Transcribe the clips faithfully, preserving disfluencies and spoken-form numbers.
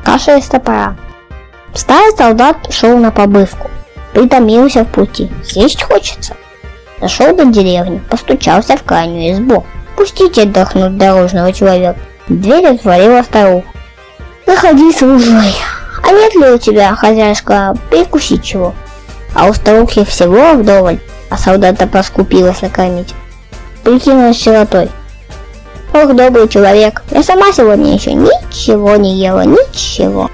Каша из топора. Старый солдат шел на побывку. Притомился в пути. Съесть хочется. Дошел до деревни, постучался в крайнюю избу. Пустите отдохнуть дорожного человека. Дверь отворила старуха. Заходи, служай. А нет ли у тебя, хозяйка, перекусить чего? А у старухи всего вдоволь, а солдата поскупилась накормить. Прикинулась сиротой. Ох, добрый человек, я сама сегодня еще ничего не ела, ничего.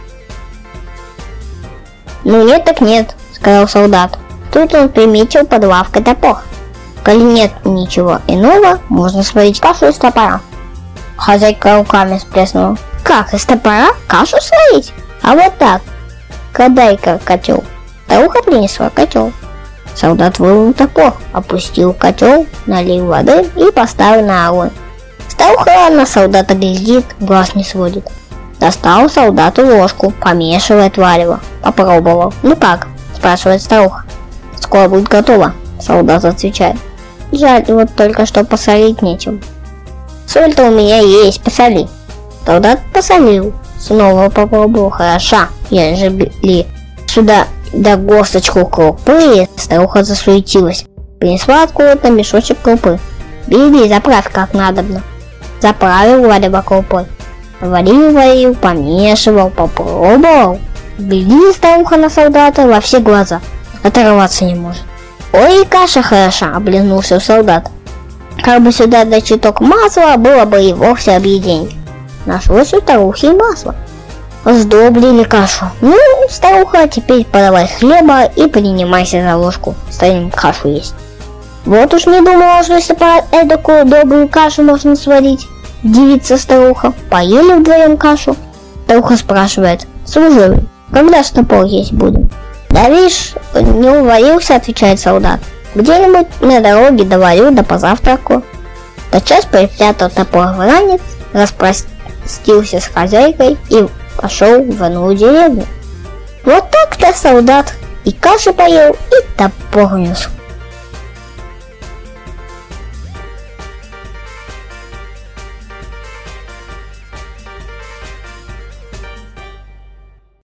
Ну нет так нет, сказал солдат. Тут он приметил под лавкой топор. Коли нет ничего иного, можно сварить кашу из топора. Хозяйка руками сплеснула. Как, из топора кашу сварить? А вот так. Дай-ка котел. Старуха принесла котел. Солдат вынул топор, опустил котел, налил воды и поставил на огонь. Старуха на солдата глядит, глаз не сводит. Достал солдату ложку, помешивает варево. Попробовал. Ну как? Спрашивает старуха. Скоро будет готово. Солдат отвечает. Жаль, вот только что посолить нечем. Соль-то у меня есть, посоли. Солдат посолил. Снова попробовал. Хороша, ежели сюда да горсточку крупы. Старуха засуетилась. Принесла откуда-то мешочек крупы. Бери, заправь как надобно. Заправил варево крупой. Варил, варил, помешивал, попробовал. Глядит старуха на солдата во все глаза. Оторваться не может. Ой, каша хороша, облизнулся солдат. Как бы сюда дать чуток масла, было бы и вовсе объедение. Нашлось у старухи масло. Сдобрили кашу. Ну, старуха, теперь подавай хлеба и принимайся за ложку. Станем кашу есть. Вот уж не думала, что если по эдакую добрую кашу можно сварить. Дивится старуха. Поели вдвоем кашу. Старуха спрашивает. Служивый, когда ж топор есть будем? Да видишь, не уварился, отвечает солдат. Где-нибудь на дороге доварю, да позавтраку. Тотчас припрятал топор в ранец, распростился с хозяйкой и пошел в новую деревню. Вот так-то солдат и кашу поел, и топор нес.